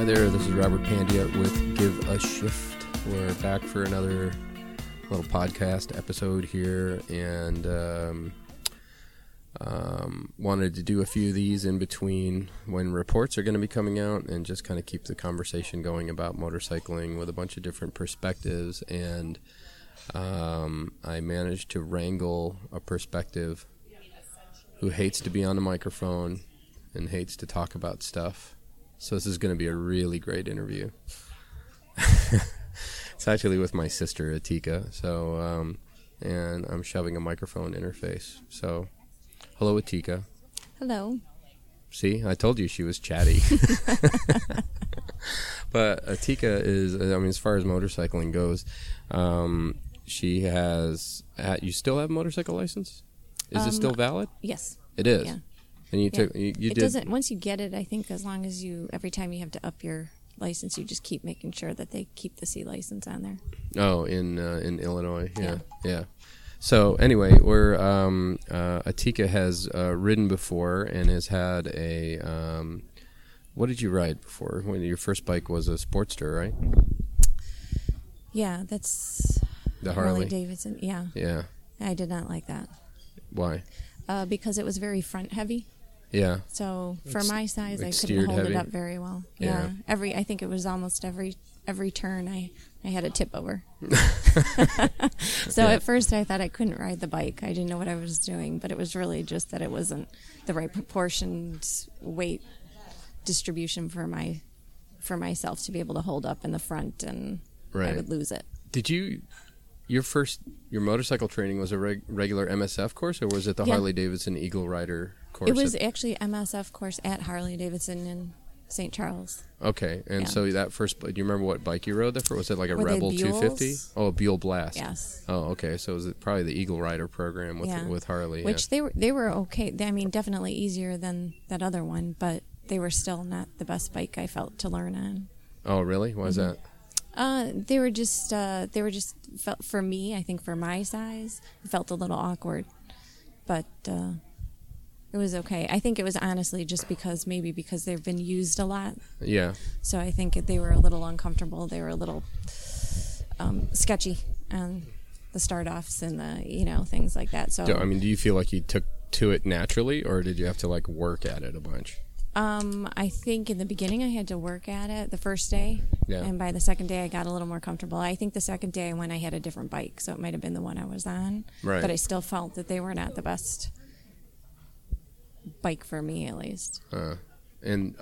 Hi there, this is Robert Pandya with Give a Shift. We're back for another little podcast episode here, and wanted to do a few of these in between when reports are going to be coming out and just kind of keep the conversation going about motorcycling with a bunch of different perspectives. And I managed to wrangle a perspective who hates to be on the microphone and hates to talk about stuff. So this is going to be a really great interview. It's actually with my sister, Atika. So, and I'm shoving a microphone in her face. So, hello, Atika. Hello. See, I told you she was chatty. But Atika is, I mean, as far as motorcycling goes, she has, you still have a motorcycle license? Is it still valid? Yes. It is? Yeah. And you took, you It did. doesn't, once you get it, I think as long as every time you have to up your license, you just keep making sure that they keep the C license on there. Oh, in Illinois, yeah. So anyway, we're Atika has ridden before and has had a what did you ride before? When your first bike was a Sportster, right? Yeah, that's The Harley Davidson. Yeah. Yeah. I did not like that. Why? Because it was very front heavy. Yeah. So for my size, I couldn't steered hold heavy. it up very well. Yeah. I think it was almost every turn I had a tip over. So at first I thought I couldn't ride the bike. I didn't know what I was doing, but it was really just that it wasn't the right proportioned weight distribution for myself to be able to hold up in the front, and Right. I would lose it. Did you? Your motorcycle training was a regular MSF course, or was it the Yeah. Harley Davidson Eagle Rider course? It was actually MSF course at Harley Davidson in St. Charles. Okay, and Yeah. so that first, do you remember what bike you rode? Was it like a Were they Rebel Buells? 250? Oh, a Buell Blast. Yes. Oh, okay. So it was probably the Eagle Rider program with Harley. Which they were okay. I mean, definitely easier than that other one, but they were still not the best bike I felt to learn on. Oh, really? Why is that? They were just felt, for me, I think for my size, it felt a little awkward, but it was okay. I think it was honestly just because they've been used a lot. Yeah. So I think they were a little uncomfortable. They were a little sketchy on the start-offs and the things like that. So Do you feel like you took to it naturally, or did you have to like work at it a bunch? I think in the beginning I had to work at it the first day, and by the second day I got a little more comfortable. I think the second day when I had a different bike, so it might have been the one I was on, Right. But I still felt that they were not the best bike for me, at least. And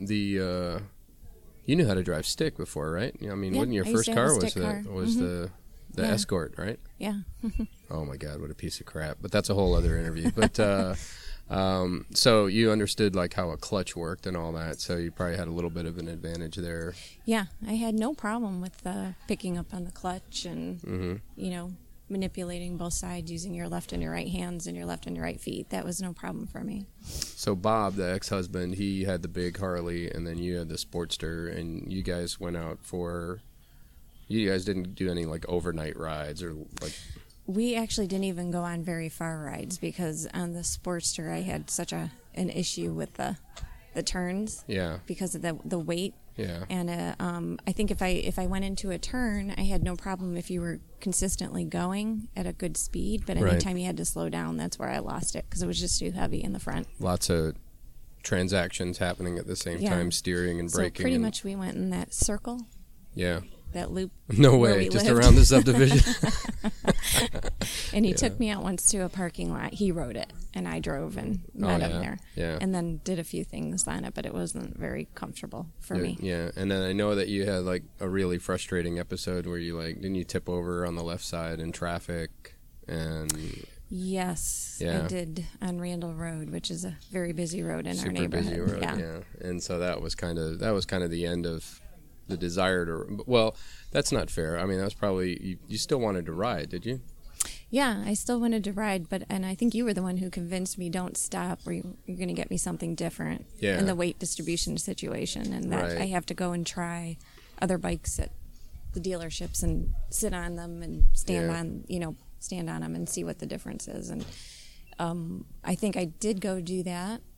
you knew how to drive stick before, right? I mean, Yeah, wasn't your I used first to have a car was stick car. the Yeah. Escort, right? Yeah. Oh my God, what a piece of crap! But that's a whole other interview. But so you understood like how a clutch worked and all that, so you probably had a little bit of an advantage there. Yeah, I had no problem with picking up on the clutch and manipulating both sides using your left and your right hands and your left and your right feet. That was no problem for me. So Bob, the ex-husband, he had the big Harley, and then you had the Sportster, and you guys went out for. You guys didn't do any like overnight rides or like. We actually didn't even go on very far rides because on the Sportster I had such an issue with the turns. Yeah. Because of the weight. Yeah. And I think if I went into a turn, I had no problem if you were consistently going at a good speed. But anytime you had to slow down, that's where I lost it because it was just too heavy in the front. Lots of transactions happening at the same time, steering and braking. So pretty much we went in that circle. Yeah. That loop. No way, just around the subdivision. And he took me out once to a parking lot. He rode it, and I drove and met him there. Yeah. And then did a few things on it, but it wasn't very comfortable for me. Yeah, and then I know that you had like a really frustrating episode where you didn't you tip over on the left side in traffic and. Yes, Yeah. I did on Randall Road, which is a very busy road in Super our neighborhood. busy road, yeah. And so that was kind of the end of the desire to. Well, that's not fair. I mean, that was probably you still wanted to ride, did you? Yeah, I still wanted to ride, and I think you were the one who convinced me don't stop, or you're going to get me something different in the weight distribution situation, and that I have to go and try other bikes at the dealerships and sit on them and stand on them and see what the difference is. And I think I did go do that,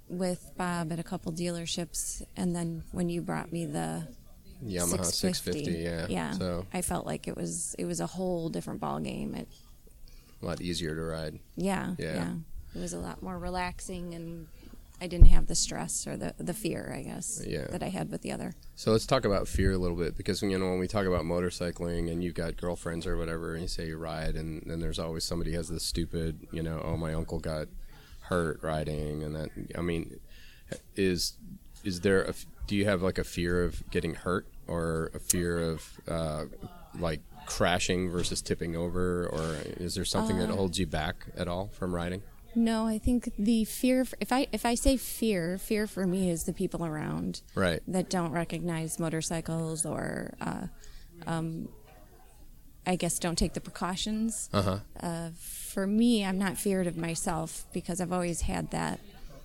with Bob at a couple dealerships, and then when you brought me the Yamaha 650, yeah. So I felt like it was a whole different ball game. A lot easier to ride. Yeah. It was a lot more relaxing, and I didn't have the stress or the fear, I guess, that I had with the other. So let's talk about fear a little bit, because when we talk about motorcycling and you've got girlfriends or whatever, and you say you ride, and then there's always somebody who has this stupid, oh, my uncle got hurt riding, and that, I mean, is there do you have like a fear of getting hurt, or a fear of like crashing versus tipping over, or is there something that holds you back at all from riding? No, I think the fear, if I say fear for me is the people around, right, that don't recognize motorcycles, or I guess don't take the precautions. For me, I'm not feared of myself, because I've always had that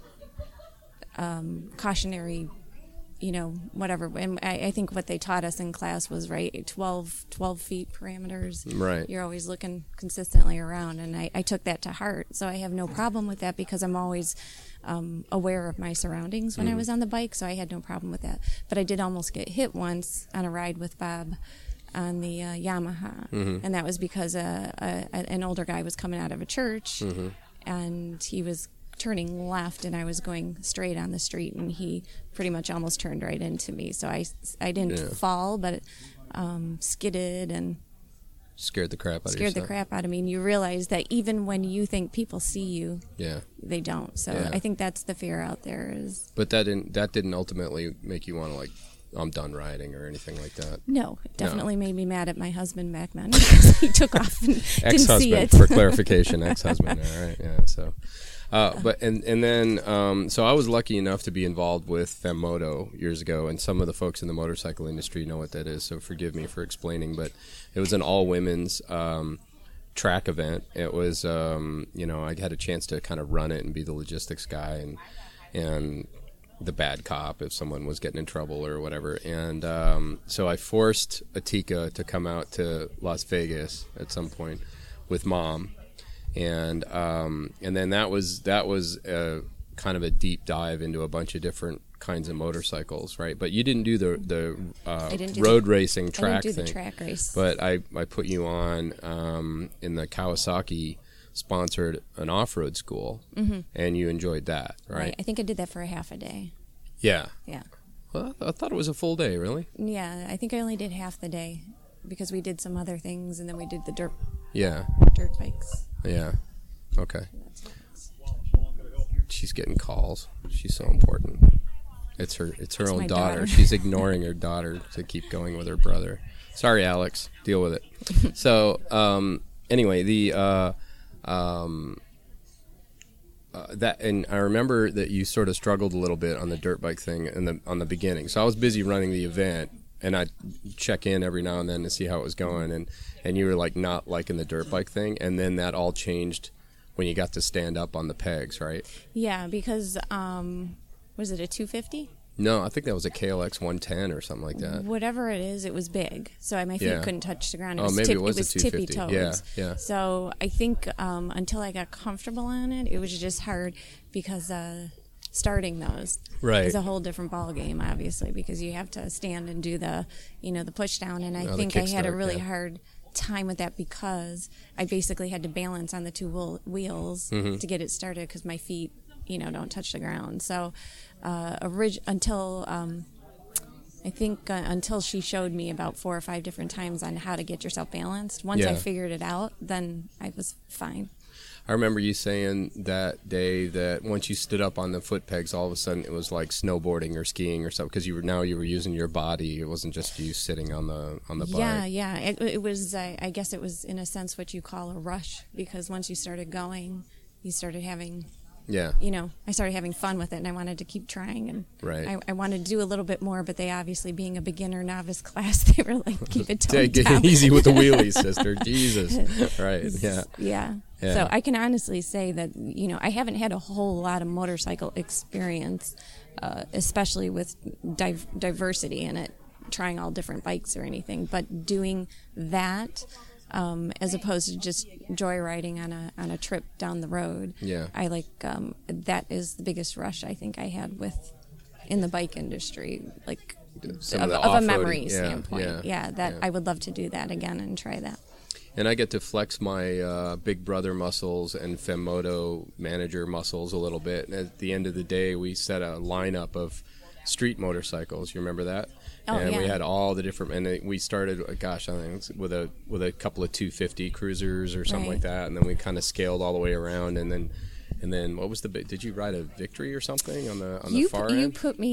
cautionary, whatever. And I think what they taught us in class was, 12 feet parameters. Right. You're always looking consistently around, and I took that to heart. So I have no problem with that, because I'm always aware of my surroundings when I was on the bike, so I had no problem with that. But I did almost get hit once on a ride with Bob on the Yamaha, and that was because an older guy was coming out of a church, and he was turning left, and I was going straight on the street, and he pretty much almost turned right into me. So I didn't fall, but skidded and scared the crap out of me. And you realize that even when you think people see you, they don't. So I think that's the fear out there. But that didn't ultimately make you want to, like, I'm done riding or anything like that. No, it definitely made me mad at my husband back then, because he took off and didn't see it. For clarification, ex-husband. All right, yeah. So, but then so I was lucky enough to be involved with Femmoto years ago, and some of the folks in the motorcycle industry know what that is. So forgive me for explaining, but it was an all women's track event. It was I had a chance to kind of run it and be the logistics guy and the bad cop if someone was getting in trouble or whatever. And so I forced Atika to come out to Las Vegas at some point with Mom, and then that was kind of a deep dive into a bunch of different kinds of motorcycles, right? But you didn't do the road racing track thing. I didn't do the track race. But I put you on in the Kawasaki sponsored an off-road school, and you enjoyed that, right? I think I did that for a half a day. Yeah. Yeah. Well, I thought it was a full day, really. Yeah, I think I only did half the day, because we did some other things, and then we did the dirt bikes. Yeah. Okay. She's getting calls. She's so important. It's her own daughter. She's ignoring her daughter to keep going with her brother. Sorry, Alex. Deal with it. So, anyway, that, and I remember that you sort of struggled a little bit on the dirt bike thing on the beginning. So I was busy running the event, and I'd check in every now and then to see how it was going, and you were like not liking the dirt bike thing, and then that all changed when you got to stand up on the pegs, right? Yeah, because was it a 250? No, I think that was a KLX 110 or something like that. Whatever it is, it was big, so my feet couldn't touch the ground. It was was a 250. Tippy toes. Yeah. So I think until I got comfortable on it, it was just hard, because starting those is a whole different ball game, obviously, because you have to stand and do the push down, and I think I had a really hard time with that, because I basically had to balance on the two wheels to get it started, because my feet don't touch the ground. So until she showed me about 4 or 5 different times on how to get yourself balanced. Once I figured it out, then I was fine. I remember you saying that day that once you stood up on the foot pegs, all of a sudden it was like snowboarding or skiing or something, because you were using your body. It wasn't just you sitting on the bike. Yeah. It was. I guess it was in a sense what you call a rush, because once you started going, you started having. Yeah. I started having fun with it, and I wanted to keep trying, and I wanted to do a little bit more, but they obviously, being a beginner novice class, they were like, keep it toned down. Take it easy with the wheelies, sister. Jesus. Right. Yeah. So I can honestly say that, I haven't had a whole lot of motorcycle experience, especially with diversity in it, trying all different bikes or anything, but doing that as opposed to just joyriding on a trip down the road. Yeah. I like that is the biggest rush I think I had in the bike industry, like Some of a memory standpoint. Yeah. I would love to do that again and try that. And I get to flex my Big Brother muscles and Femmoto manager muscles a little bit. And at the end of the day, we set a lineup of street motorcycles. You remember that? Oh, and yeah. we had all the different, and we started, I think with a couple of 250 cruisers or something like that, and then we kind of scaled all the way around, and then what was did you ride a Victory or something on the far end?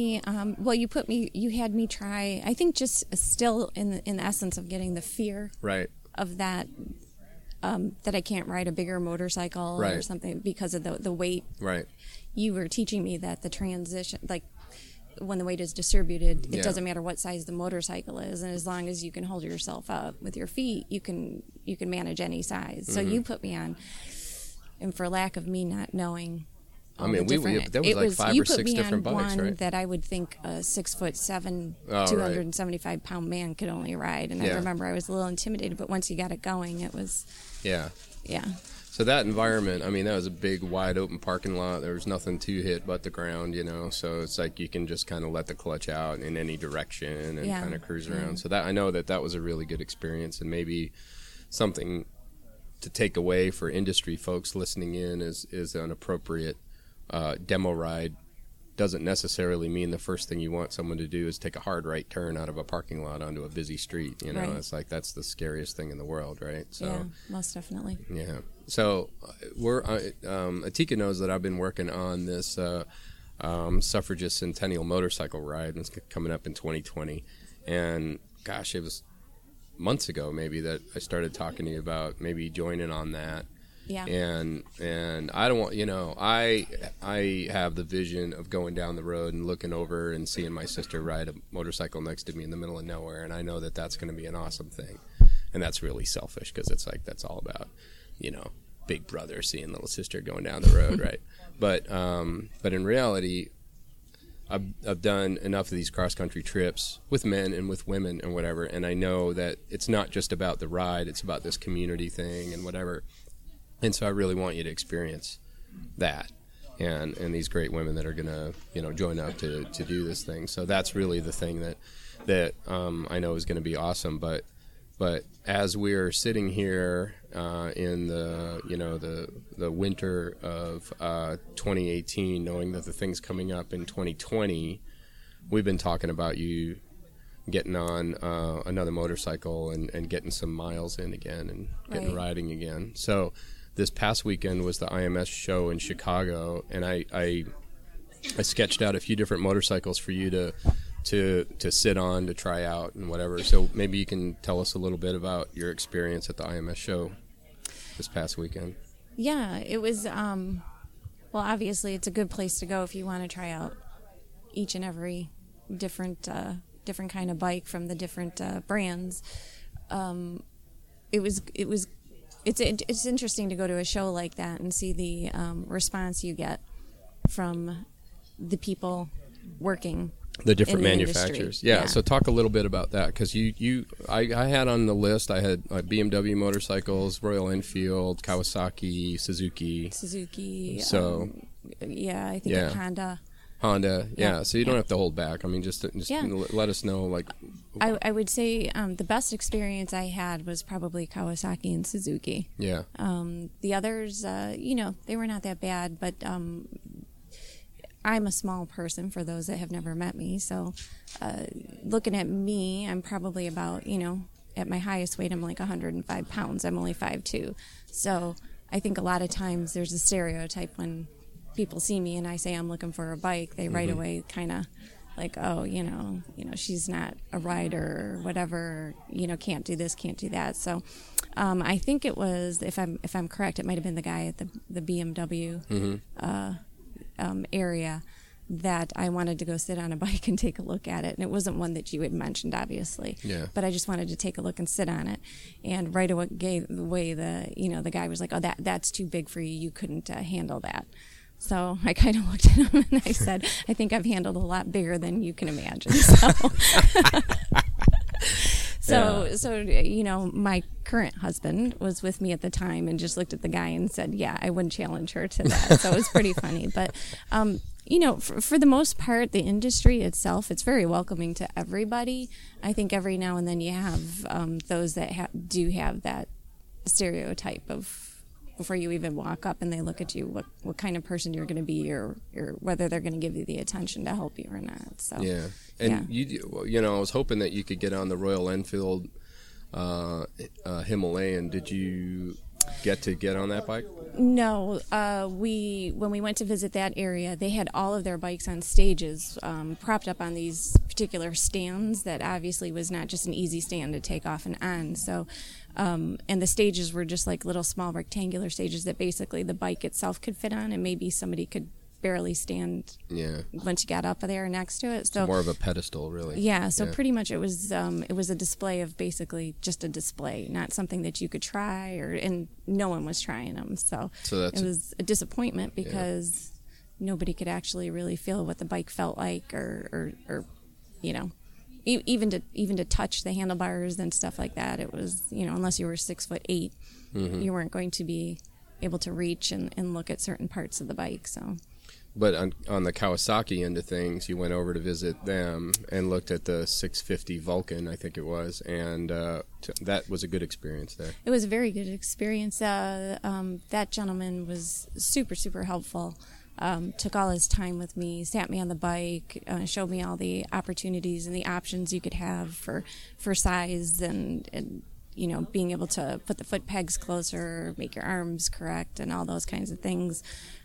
You had me try, I think just still in the essence of getting the fear right. of that, that I can't ride a bigger motorcycle right. or something because of the weight. Right. You were teaching me that the transition, like when the weight is distributed, it doesn't matter what size the motorcycle is, and as long as you can hold yourself up with your feet, you can manage any size. So you put me on, and for lack of me not knowing, there was like 5 or 6 different bikes, one right? that I would think a 6'7", Oh, 275 pound man could only ride, and I remember I was a little intimidated, but once you got it going, it was yeah. So that environment, I mean, that was a big, wide open parking lot. There was nothing to hit but the ground, So it's like you can just kind of let the clutch out in any direction and kind of cruise around. So that I know that was a really good experience, and maybe something to take away for industry folks listening in is an appropriate demo ride. Doesn't necessarily mean the first thing you want someone to do is take a hard right turn out of a parking lot onto a busy street. Right. It's like that's the scariest thing in the world, right? So, yeah, most definitely. Yeah. So Atika knows that I've been working on this suffragist centennial motorcycle ride, and it's coming up in 2020. And gosh, it was months ago maybe that I started talking to you about maybe joining on that. Yeah. And I don't want, I have the vision of going down the road and looking over and seeing my sister ride a motorcycle next to me in the middle of nowhere, and I know that that's going to be an awesome thing. And that's really selfish because it's like that's all about, big brother seeing little sister going down the road, right? But in reality, I've done enough of these cross-country trips with men and with women and whatever, and I know that it's not just about the ride, it's about this community thing and whatever. And so I really want you to experience that and these great women that are going to, join up to do this thing. So that's really the thing that I know is going to be awesome. But as we're sitting here in the winter of 2018, knowing that the thing's coming up in 2020, we've been talking about you getting on another motorcycle and getting some miles in again and getting riding again. So this past weekend was the IMS show in Chicago, and I sketched out a few different motorcycles for you to sit on, to try out and whatever. So maybe you can tell us a little bit about your experience at the IMS show this past weekend. Yeah, it was, well, obviously it's a good place to go if you want to try out each and every different kind of bike from the different brands. It's interesting to go to a show like that and see the response you get from the people working. The different manufacturers. Yeah, so talk a little bit about that, because I had on the list, I had BMW motorcycles, Royal Enfield, Kawasaki, Suzuki. So, I think a Honda, yeah. So you don't have to hold back. I mean, just let us know. Like, I would say the best experience I had was probably Kawasaki and Suzuki. Yeah. The others, they were not that bad, but I'm a small person for those that have never met me. So looking at me, I'm probably about, at my highest weight, I'm like 105 pounds. I'm only 5'2". So I think a lot of times there's a stereotype when people see me and I say I'm looking for a bike, they right away kind of like, oh, she's not a rider or whatever, can't do this, can't do that. So I think it was, if I'm correct, it might have been the guy at the BMW area that I wanted to go sit on a bike and take a look at it. And it wasn't one that you had mentioned, obviously. Yeah. But I just wanted to take a look and sit on it. And right away, the guy was like, oh, that's too big for you. You couldn't handle that. So I kind of looked at him and I said, I think I've handled a lot bigger than you can imagine. So you know, my current husband was with me at the time and just looked at the guy and said, yeah, I wouldn't challenge her to that. So it was pretty funny. But, you know, for the most part, the industry itself, it's very welcoming to everybody. I think every now and then you have those that do have that stereotype of, before you even walk up and they look at you, what kind of person you're going to be, or whether they're going to give you the attention to help you or not. So yeah, and you know, I was hoping that you could get on the Royal Enfield Himalayan. Did you get on that bike? No, when we went to visit that area, they had all of their bikes on stages, propped up on these particular stands that obviously was not just an easy stand to take off and on. So, and the stages were just like little small rectangular stages that basically the bike itself could fit on, and maybe somebody could barely stand once you got up there next to it. So more of a pedestal, really. Yeah, so pretty much it was a display of basically just a display, not something that you could try, and no one was trying them. So it was a disappointment because nobody could actually really feel what the bike felt like, or you know, even to touch the handlebars and stuff like that. It was, you know, unless you were 6'8", you weren't going to be able to reach and look at certain parts of the bike. So. But on the Kawasaki end of things, you went over to visit them and looked at the 650 Vulcan, I think it was, and that was a good experience there. It was a very good experience. That gentleman was super, super helpful. Took all his time with me, sat me on the bike, showed me all the opportunities and the options you could have for size and you know, being able to put the foot pegs closer, make your arms correct, and all those kinds of things.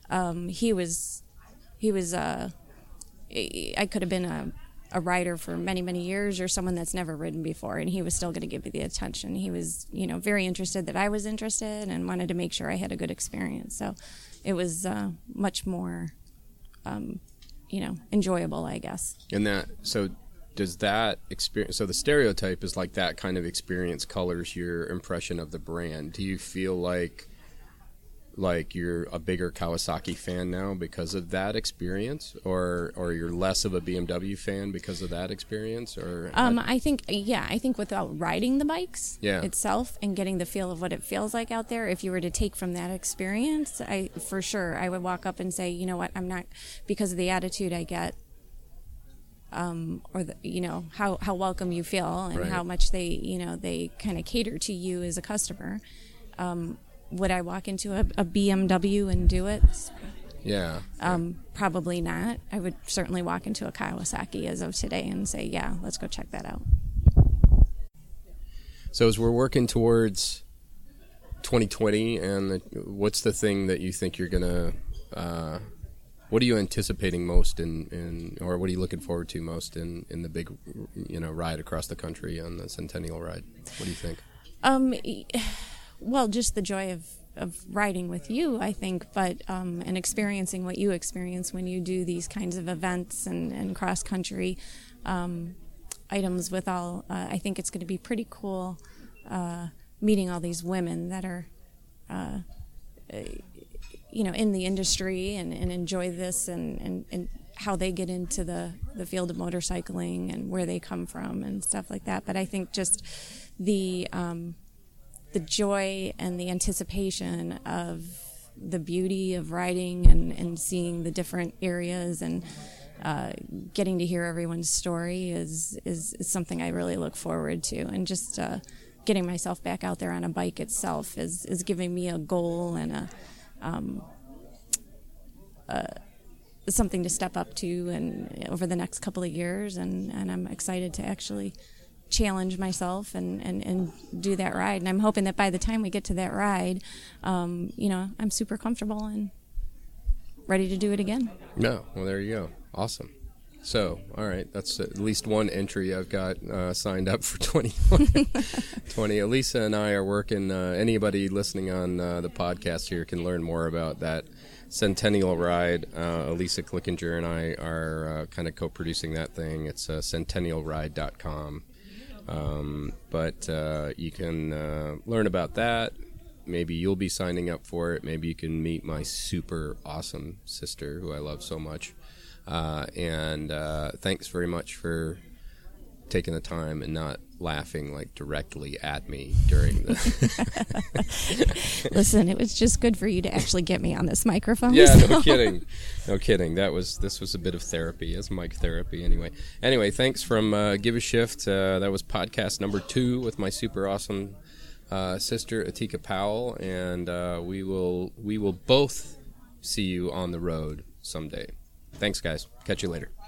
He was I could have been a rider for many, many years, or someone that's never ridden before, and he was still going to give me the attention. He was, you know, very interested that I was interested and wanted to make sure I had a good experience. So it was much more, you know, enjoyable, I guess. And does that experience, so the stereotype is like that kind of experience colors your impression of the brand. Do you feel like you're a bigger Kawasaki fan now because of that experience, or you're less of a BMW fan because of that experience, or I think without riding the bikes itself and getting the feel of what it feels like out there, if you were to take from that experience, I would walk up and say, you know what, I'm not, because of the attitude I get, or you know, how welcome you feel and how much they kind of cater to you as a customer. Would I walk into a BMW and do it? Yeah. Probably not. I would certainly walk into a Kawasaki as of today and say, yeah, let's go check that out. So as we're working towards 2020, and what's the thing that you think you're going to, what are you anticipating most or what are you looking forward to most in the big, you know, ride across the country on the Centennial Ride? What do you think? Well, just the joy of riding with you, I think, but and experiencing what you experience when you do these kinds of events and cross-country items with all, I think it's going to be pretty cool meeting all these women that are, you know, in the industry and enjoy this and how they get into the field of motorcycling and where they come from and stuff like that. But I think just the joy and the anticipation of the beauty of riding and seeing the different areas and getting to hear everyone's story is something I really look forward to. And just getting myself back out there on a bike itself is giving me a goal and something to step up to and over the next couple of years. And I'm excited to actually challenge myself and do that ride, and I'm hoping that by the time we get to that ride, you know, I'm super comfortable and ready to do it again. No, well, there you go. Awesome. So, all right, that's at least one entry I've got signed up for 2020. Elisa and I are working. Anybody listening on the podcast here can learn more about that Centennial Ride. Elisa Klickinger and I are kind of co-producing that thing. It's centennialride.com. But you can learn about that. Maybe you'll be signing up for it. Maybe you can meet my super awesome sister who I love so much. And thanks very much for taking the time and not laughing like directly at me during the. Listen, it was just good for you to actually get me on this microphone. Yeah, so. no kidding. No kidding. This was a bit of therapy, as mic therapy anyway. Anyway, thanks from Give a Shift. That was podcast number 2 with my super awesome sister Atika Powell, and we will both see you on the road someday. Thanks, guys. Catch you later.